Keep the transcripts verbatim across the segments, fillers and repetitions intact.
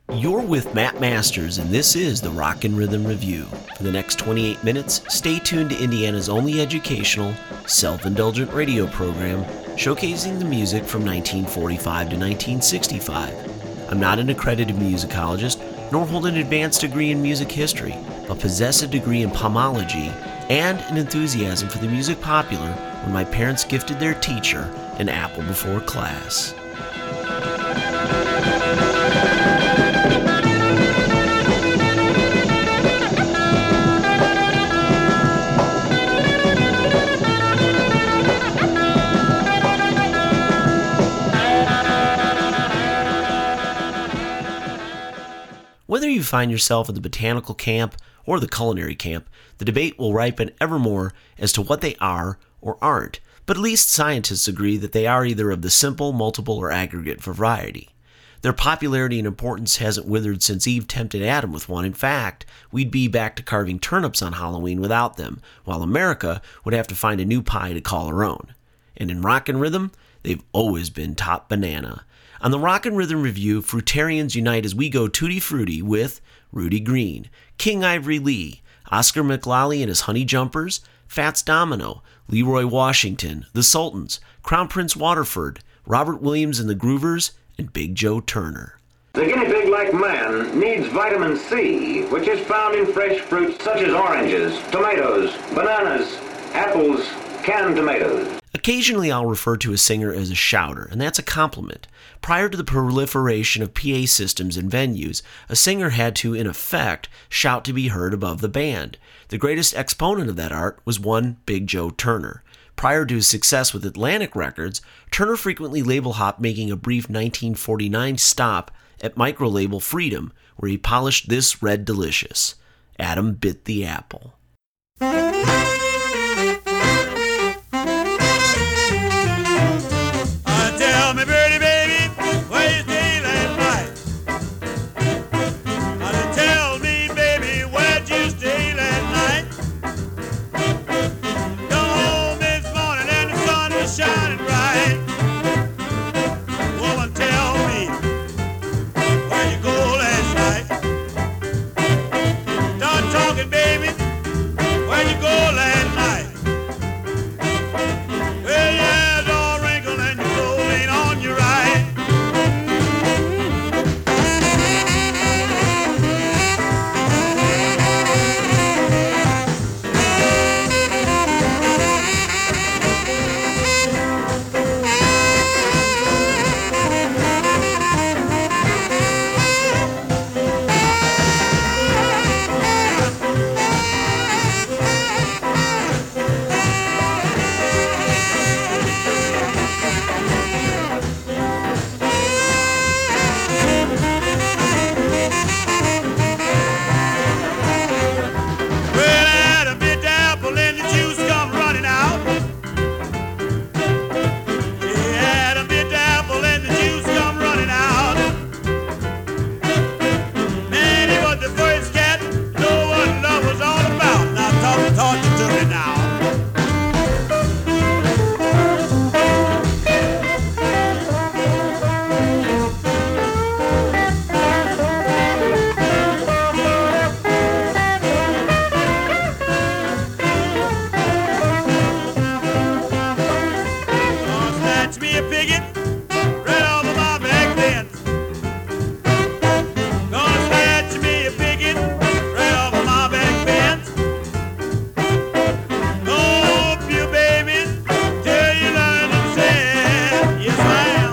You're with Matt Masters, and this is the Rock and Rhythm Review. For the next twenty-eight minutes, stay tuned to Indiana's only educational, self-indulgent radio program showcasing the music from nineteen forty-five to nineteen sixty-five. I'm not an accredited musicologist, nor hold an advanced degree in music history, but possess a degree in pomology and an enthusiasm for the music popular when my parents gifted their teacher an apple before class. Whether you find yourself in the botanical camp or the culinary camp, the debate will ripen ever more as to what they are or aren't, but at least scientists agree that they are either of the simple, multiple, or aggregate variety. Their popularity and importance hasn't withered since Eve tempted Adam with one. In fact, we'd be back to carving turnips on Halloween without them, while America would have to find a new pie to call her own. And in rock and rhythm, they've always been top banana. On the Rock and Rhythm Review, Fruitarians unite as we go tutti frutti with Rudy Green, King Ivory Lee, Oscar McLally and his Honey Jumpers, Fats Domino, Leroy Washington, The Sultans, Crown Prince Waterford, Robert Williams and the Groovers, and Big Joe Turner. The guinea pig, like man, needs vitamin C, which is found in fresh fruits such as oranges, tomatoes, bananas, apples, canned tomatoes. Occasionally I'll refer to a singer as a shouter, and that's a compliment. Prior to the proliferation of P A systems in venues, a singer had to, in effect, shout to be heard above the band. The greatest exponent of that art was one Big Joe Turner. Prior to his success with Atlantic Records, Turner frequently label hopped, making a brief nineteen forty-nine stop at micro-label Freedom, where he polished this Red Delicious. Adam Bit the Apple. Tell me, birdie baby, where you stay last night? Uh, tell me, baby, where'd you stay last night? Come home this morning and the sun was shining bright. Woman, tell me, where'd you go last night? Start talking, baby, where'd you go last night? Well, yeah, it's all wrinkled and your clothes ain't on your right. Well, Adam bit the apple and the juice come running out. Yeah, Adam bit the apple and the juice come running out. Man, he was the first cat to know what love was all about. Now talk, talk you to me now. Gonna snatch me a picket right off of my back fence. Gonna snatch me a picket right off of my back fence. Hope you, baby, till you learn to say yes, ma'am.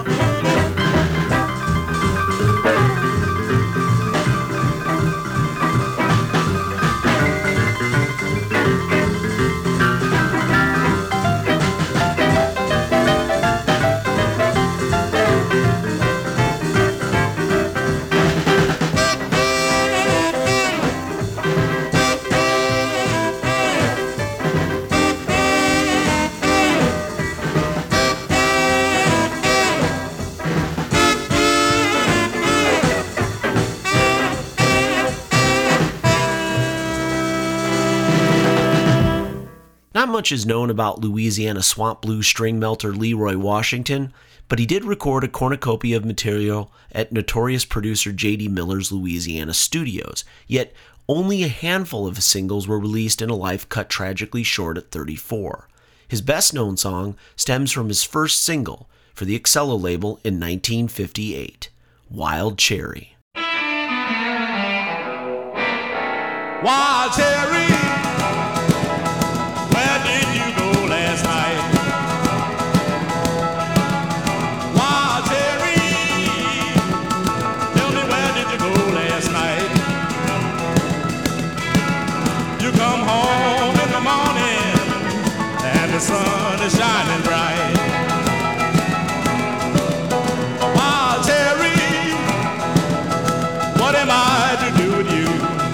Not much is known about Louisiana swamp blues string melter Leroy Washington, but he did record a cornucopia of material at notorious producer J D Miller's Louisiana studios, yet only a handful of his singles were released in a life cut tragically short at thirty-four. His best-known song stems from his first single for the Excello label in nineteen fifty-eight, Wild Cherry. Wild Cherry, where did you go last night? Wild Cherry, tell me where did you go last night? You come home in the morning and the sun is shining bright. Wild Cherry, what am I to do with you?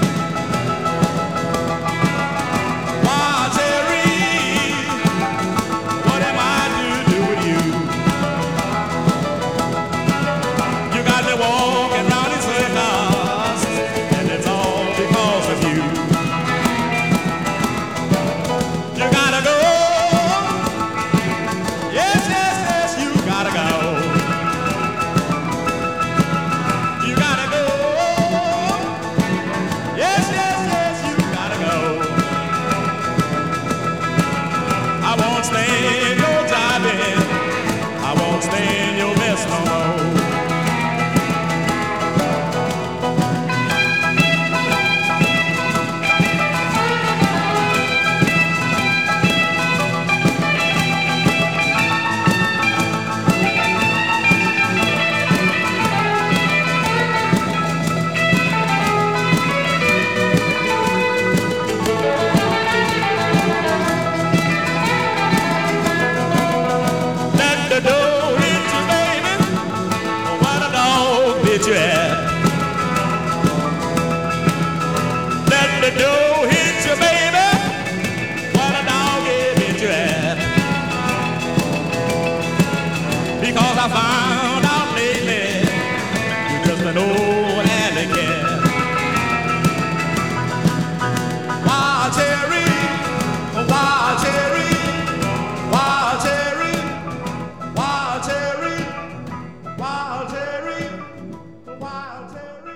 I found out lately you're just an old alley cat. Wild cherry, wild cherry, wild cherry, wild cherry, wild cherry, wild cherry.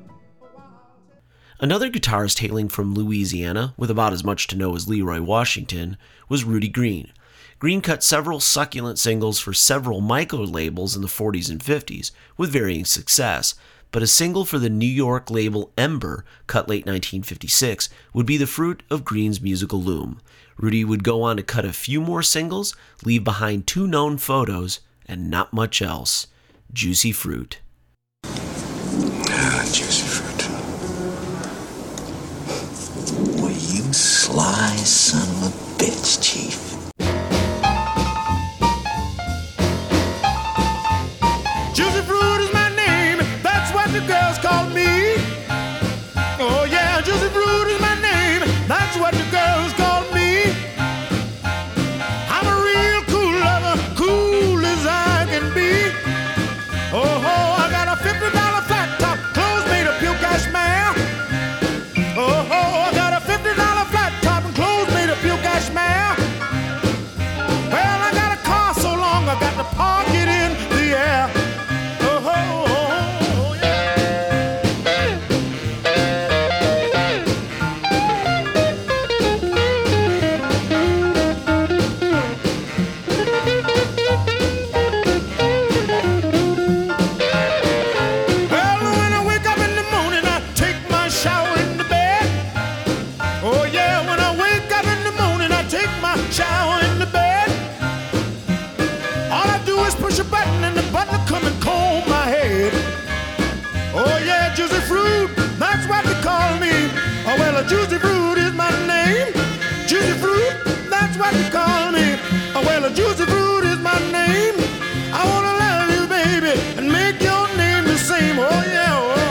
Another guitarist hailing from Louisiana, with about as much to know as Leroy Washington, was Rudy Green. Green cut several succulent singles for several micro labels in the forties and fifties, with varying success, but a single for the New York label Ember, cut late nineteen fifty-six, would be the fruit of Green's musical loom. Rudy would go on to cut a few more singles, leave behind two known photos, and not much else. Juicy Fruit. Ah, Juicy Fruit. Well, you sly son of a bitch, Chief. Juicy Fruit is my name, that's what the girls call me. Oh yeah, Juicy Fruit is my name, that's what the girls call me. I'm a real cool lover, cool as I can be. Oh, oh, I got a fifty dollar flat top, clothes made of pure cashmere. Oh, oh, I got a fifty dollar flat top and clothes made of pure cashmere. Well, I got a car so long, I got to park it in the air. Juicy Fruit, that's what they call me. Oh, well, a Juicy Fruit is my name. Juicy Fruit, that's what they call me. Oh, well, a Juicy Fruit is my name. I wanna love you, baby, and make your name the same. Oh, yeah, oh, oh.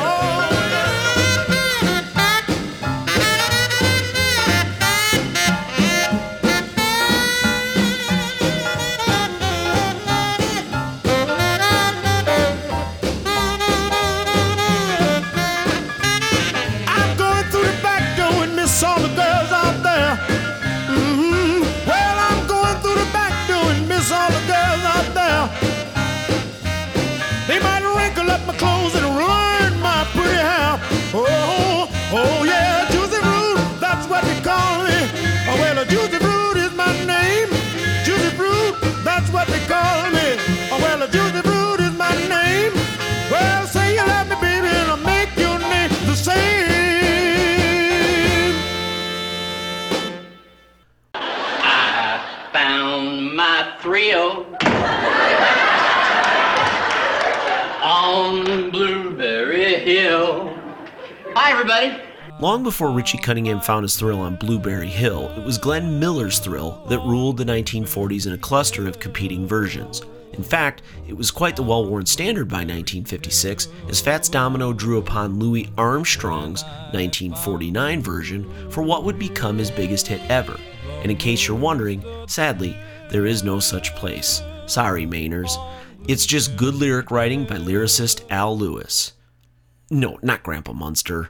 Hill. Hi, everybody. Long before Richie Cunningham found his thrill on Blueberry Hill, it was Glenn Miller's thrill that ruled the nineteen forties in a cluster of competing versions. In fact, it was quite the well-worn standard by nineteen fifty-six, as Fats Domino drew upon Louis Armstrong's nineteen forty-nine version for what would become his biggest hit ever. And in case you're wondering, sadly, there is no such place. Sorry, Mainers. It's just good lyric writing by lyricist Al Lewis. No, not Grandpa Munster.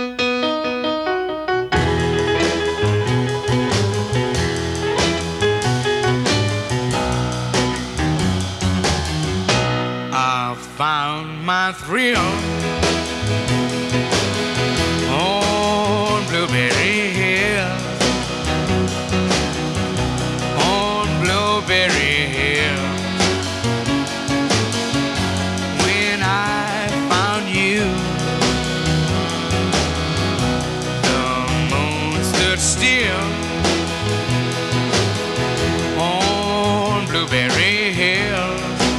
I found my thrill on Blueberry Hill, on Blueberry Hill. When I found you, the moon stood still on Blueberry Hill.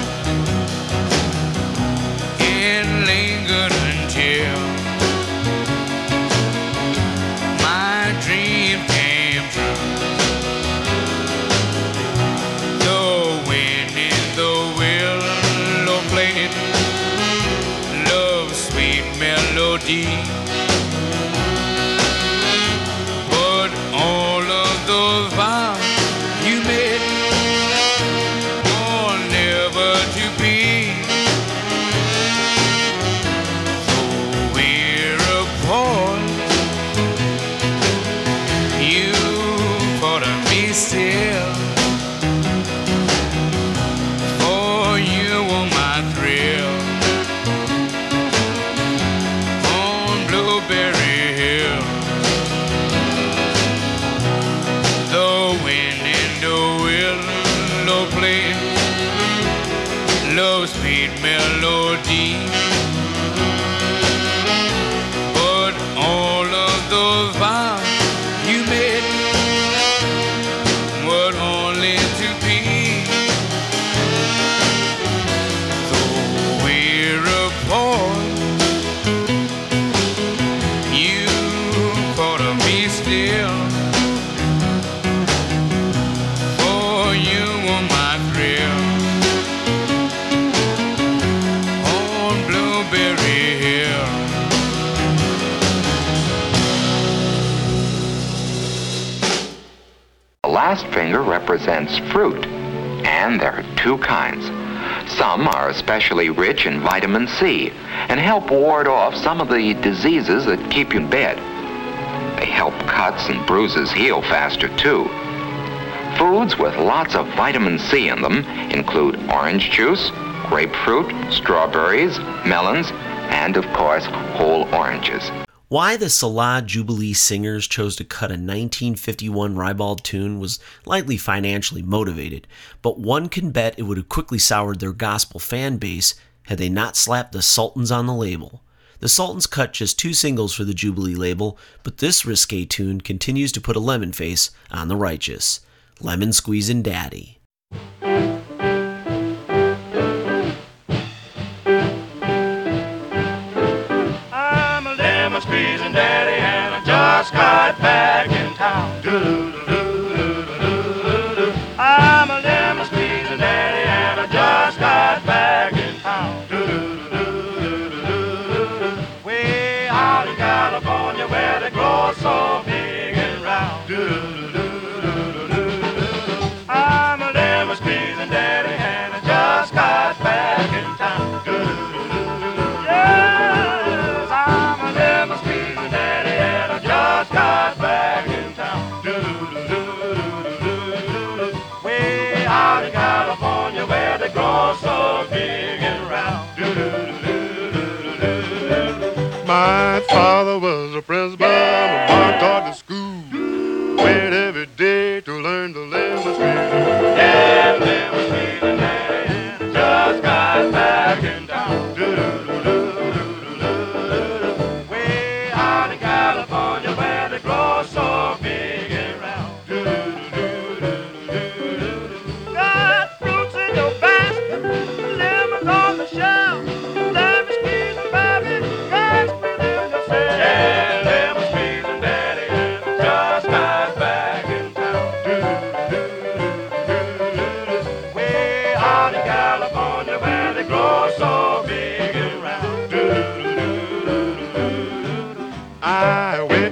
Lingered until my dream came true. The wind in the willow played love's sweet melody, but all of those vows you made were never to be. You thought of me still, for you were my thrill on Blueberry Hill. The wind in the willow played love's sweet melody, but all of those vows you made were only to be. Though we're apart, you thought of me still, for you were my thrill on Blueberry Hill. The last finger represents fruit, and there are two kinds. Some are especially rich in vitamin C and help ward off some of the diseases that keep you in bed. They help cuts and bruises heal faster too. Foods with lots of vitamin C in them include orange juice, grapefruit, strawberries, melons, and of course, whole oranges. Why the Salah Jubilee Singers chose to cut a nineteen fifty-one ribald tune was likely financially motivated, but one can bet it would have quickly soured their gospel fan base had they not slapped the Sultans on the label. The Sultans cut just two singles for the Jubilee label, but this risque tune continues to put a lemon face on the righteous. Lemon Squeezin' Daddy. Squeezing daddy and I just got back in town. Do-do-do-do-do-do-do. I'm a lemon squeezing daddy and I just got back in town. Do-do-do-do-do-do. Way out in California where they grow so big and round. Do-do-do-do-do-do. I'm a lemon squeezing daddy and I just got back in town. Do-do-do-do-do-do. Got back in town. Do-do-do-do-do-do-do. Way out in California where they grow so big and round. Do-do-do-do-do-do. My father was a Presbyterian, my taught the school. Went every day to learn the lemon squeeze. Yeah, lemon squeeze and daddy, and I just got back in town. Do-do-do-do-do-do-do. Way out in California where they grow so big and round. Do-do-do-do-do-do. Got fruits in your basket, lemons on the shelf, lemon squeeze and baby.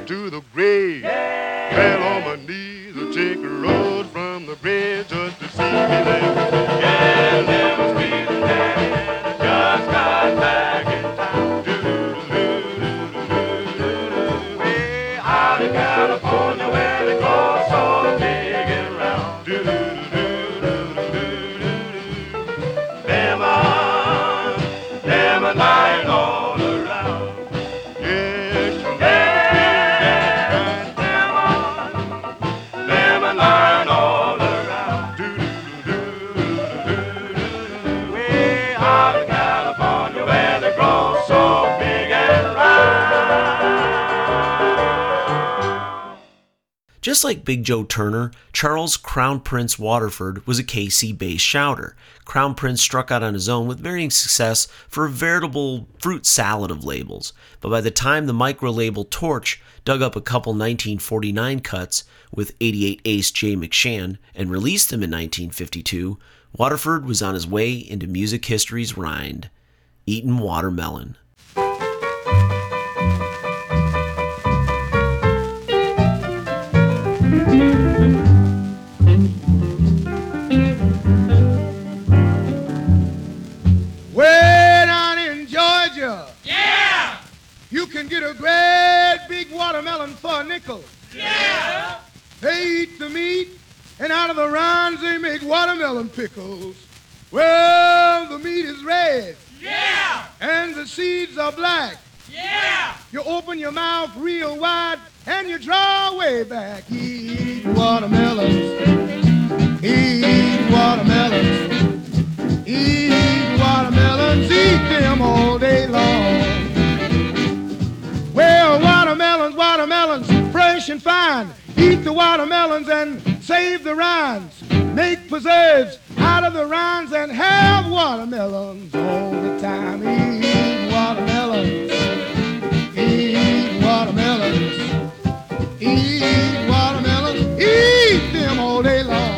to the grave. Fell on my knees, a chick rose from the grave just to see me there. Yeah, little sweet daddy just got back in town. Do-do-do-do-do-do-do. Way out in California where they grow so big and round. Do-do-do-do-do-do-do. Lemon, lemon lying all around. Yes, lemon, lemon, lemon lying all around. Do-do-do-do-do-do-do. Way out in California where they grow so big and round. Just like Big Joe Turner, Charles Crown Prince Waterford was a K C-based shouter. Crown Prince struck out on his own with varying success for a veritable fruit salad of labels, but by the time the micro-label Torch dug up a couple nineteen forty-nine cuts with eighty-eight ace Jay McShann and released them in nineteen fifty-two, Waterford was on his way into music history's rind, eating watermelon. Way down in Georgia, yeah, you can get a great big watermelon for a nickel. Yeah, they eat the meat, and out of the rinds they make watermelon pickles. Well, the meat is red, yeah, and the seeds are black. Yeah, you open your mouth real wide and you draw way back. Eat watermelons, eat watermelons. Eat watermelons, eat them all day long. Well, watermelons, watermelons, fresh and fine. Eat the watermelons and save the rinds. Make preserves out of the rinds and have watermelons all the time. Eat watermelons, eat watermelons, eat watermelons, eat them all day long.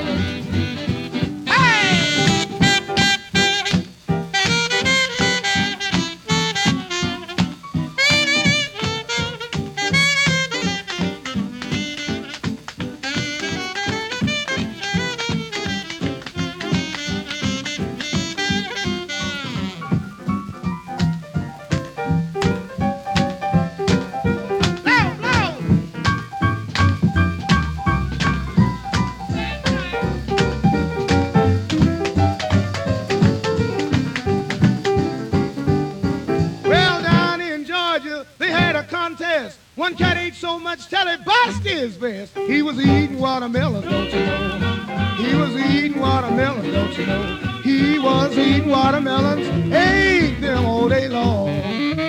One cat ate so much till he bust his vest. He was eating watermelons, don't you know? He was eating watermelons, don't you know? He was eating watermelons, ate them all day long.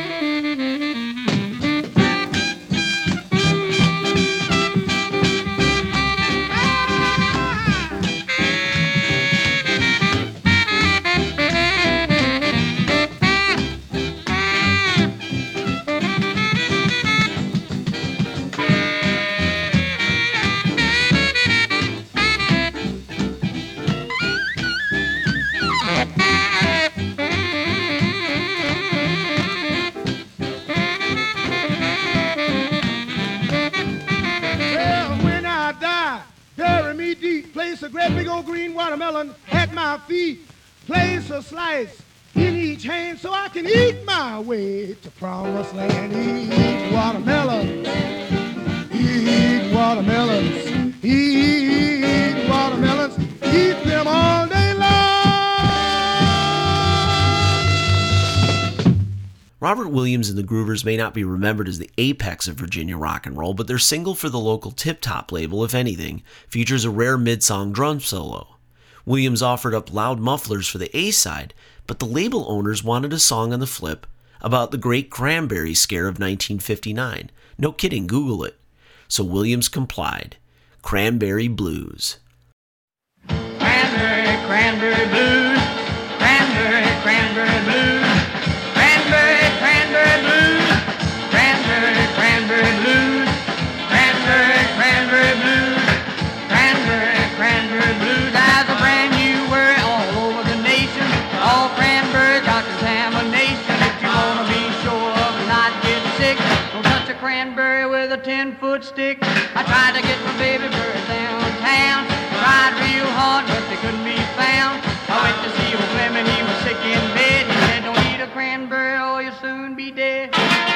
A great big old green watermelon at my feet. Place a slice in each hand so I can eat my way to promised land. Eat watermelons, eat watermelons, eat watermelons, eat them all day long. Robert Williams and the Groovers may not be remembered as the apex of Virginia rock and roll, but their single for the local Tip Top label, if anything, features a rare mid-song drum solo. Williams offered up loud mufflers for the A-side, but the label owners wanted a song on the flip about the Great Cranberry Scare of nineteen fifty-nine. No kidding, Google it. So Williams complied. Cranberry Blues. Cranberry, cranberry blues, cranberry, cranberry blues, cranberry, cranberry blues, cranberry, cranberry blues, cranberry, cranberry blues, cranberry, cranberry blues. As a brand new word all over the nation, all cranberry got contamination. If you wanna be sure of not getting sick, don't touch a cranberry with a ten-foot stick. I tried to get my baby bird downtown. Tried real hard, but they couldn't be found. I went to see old Clem and he was sick in bed. He said, don't eat a cranberry or you'll soon be dead.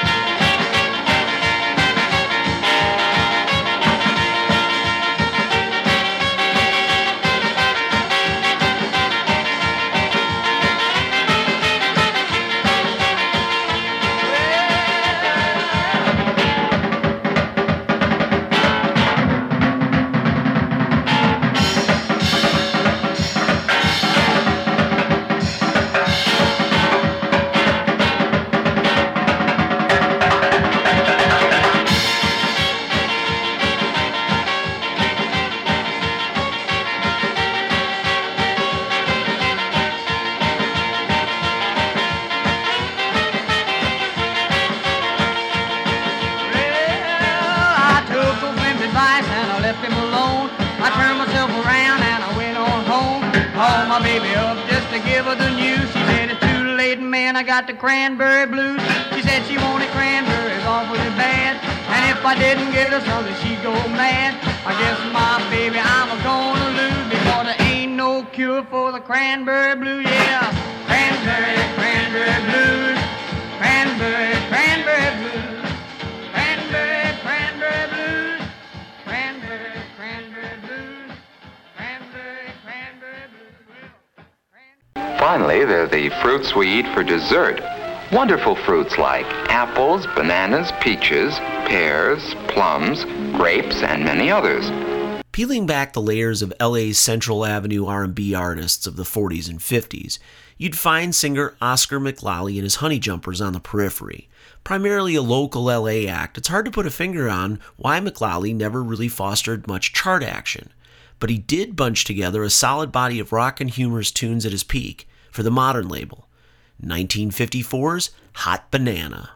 I got the cranberry blues. She said she wanted cranberries awfully bad, and if I didn't get her something, she'd go mad. I guess my baby I'm a gonna lose, because there ain't no cure for the cranberry blues. Yeah, cranberry, cranberry blues, cranberry, cranberry blues, cranberry, cranberry blues, cranberry, cranberry blues, cranberry, cranberry blues. Finally, there are the fruits we eat for dessert. Wonderful fruits like apples, bananas, peaches, pears, plums, grapes, and many others. Peeling back the layers of L A's Central Avenue R and B artists of the forties and fifties, you'd find singer Oscar McLally and his Honey Jumpers on the periphery. Primarily a local L A act, it's hard to put a finger on why McLally never really fostered much chart action. But he did bunch together a solid body of rock and humorous tunes at his peak for the Modern label, nineteen fifty-four's Hot Banana.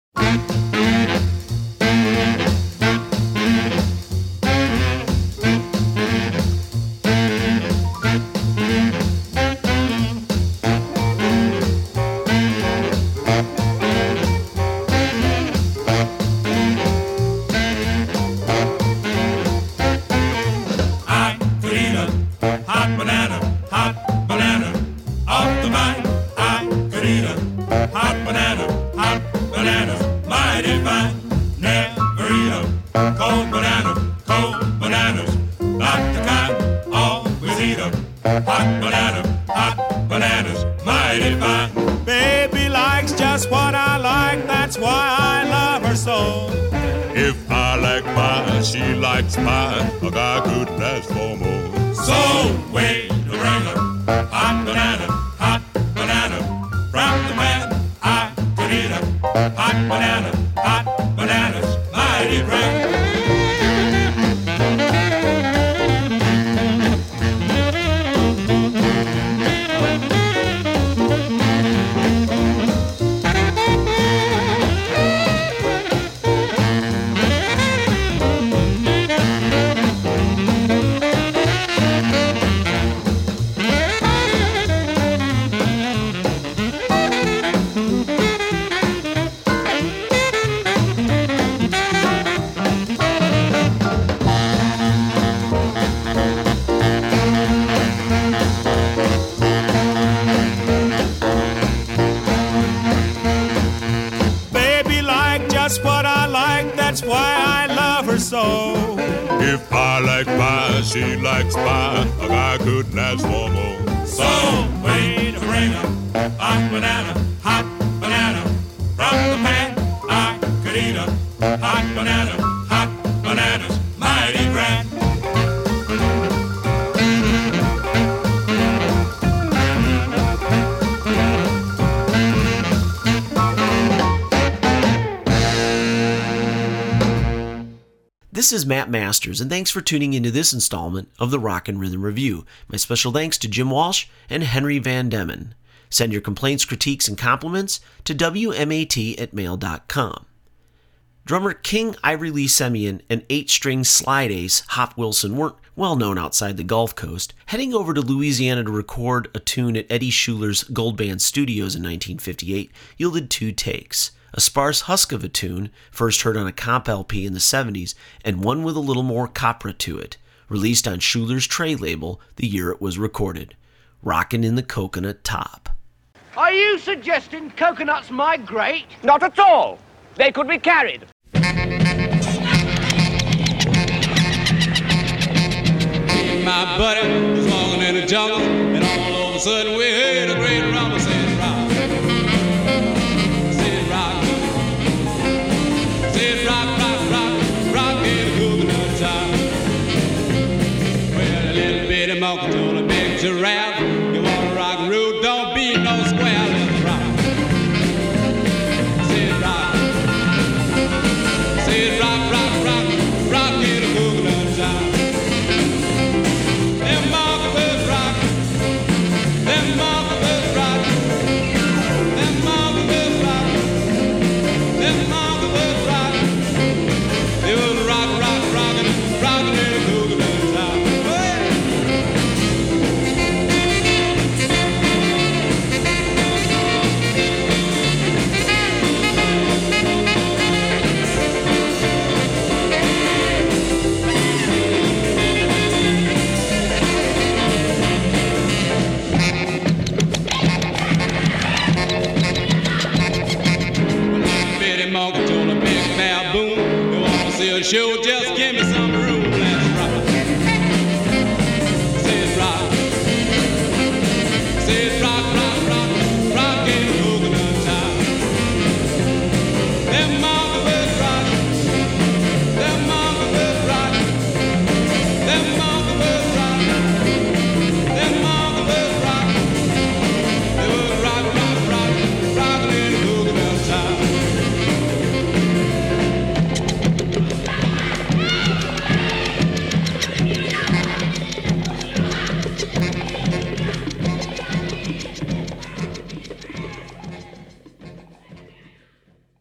She likes pie, a guy couldn't ask for more. So way to bring a hot banana, hot banana from the pan. I could eat a hot banana, hot bananas, mighty grand. This is Matt Masters, and thanks for tuning into this installment of the Rock and Rhythm Review. My special thanks to Jim Walsh and Henry Van Demmen. Send your complaints, critiques, and compliments to W M A T at mail dot com. Drummer King Ivory Lee Semyon and eight-string slide ace Hop Wilson weren't well known outside the Gulf Coast. Heading over to Louisiana to record a tune at Eddie Shuler's Gold Band Studios in nineteen fifty-eight yielded two takes, a sparse husk of a tune, first heard on a comp L P in the seventies, and one with a little more copra to it, released on Schuler's Trey label the year it was recorded. Rockin' in the Coconut Top. Are you suggesting coconuts migrate? Not at all. They could be carried. My buddy was walking in the jungle, and all of a sudden we heard a great rumble saying rock. Said rock. Said rock, rock, rock, rock in the coconut top. Well, a little bitty monkey told a big giraffe, you wanna rock and roll, don't be no square, let's rock. Said rock. Said rock, rock, rock, rock in the coconut top. Them mockingbirds rock. Them mockingbirds rock. Them mockingbirds rock. Them mockingbirds rock. They will rock, rock, rockin', rockin' in the coconut top. Hey! Betty Monkey told a big baboon, you wanna see a show, just give me some